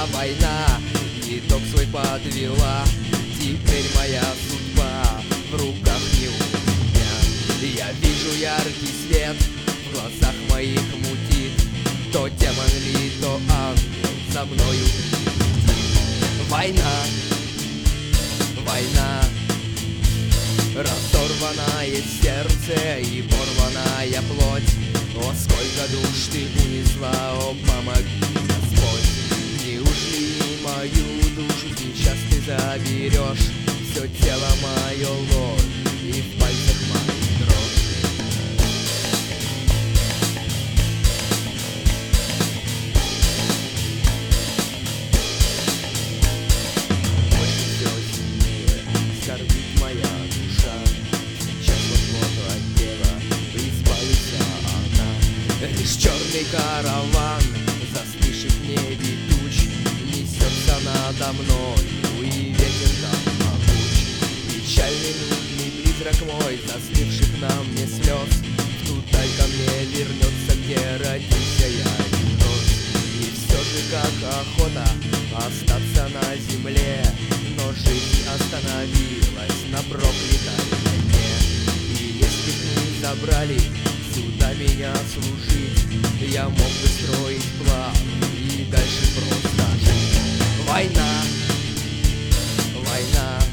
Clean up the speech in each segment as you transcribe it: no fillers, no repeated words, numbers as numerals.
война итог свой подвела. Теперь моя судьба в руках не у меня. Я вижу яркий свет, в глазах моих мутит. То демон ли, то ангел за мною летит. Война, война, разорванное сердце и порванная плоть. О, сколько душ ты унесла, о, помоги, Господь. Неужели мою душу сейчас ты заберешь? Все тело мое ложь и в пальцах моих дрожь. Больше все сильнее скорбит моя душа. Сейчас вот от неба избавится она. Лишь черный караван застывших в небе туч несется надо мной, и ветер там могуч. Печальный нудный призрак мой, застывших на мне слез, в ту даль ко мне вернется, где родился я и рос. И все же как охота остаться на земле, но жизнь остановилась на проклятой войне. И если б не забрали сюда меня служить, я мог бы строить план и дальше просто жить. Война, война,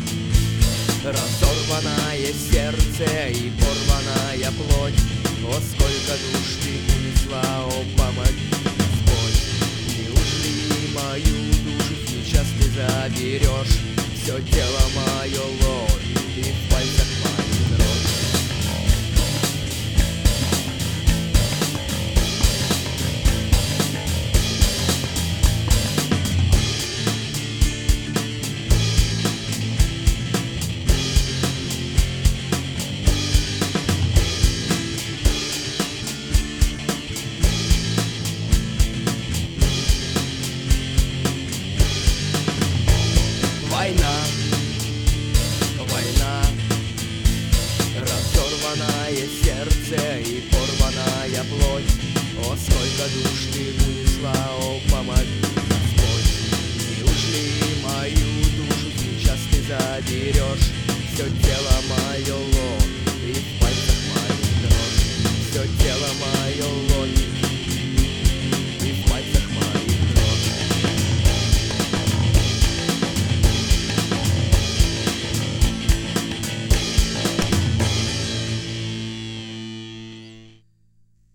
разорванное сердце и порванная плоть. О, сколько душ ты унесла, о, помоги, Господь. Неужели мою душу сейчас ты заберешь? Все тело мое ложь и в пальцах моих дрожь. Война, война, разорванное сердце и порванная плоть. О, сколько душ ты унесла, о, помоги, Господь. Неужели мою душу сейчас ты заберешь? Все тело мое ложь.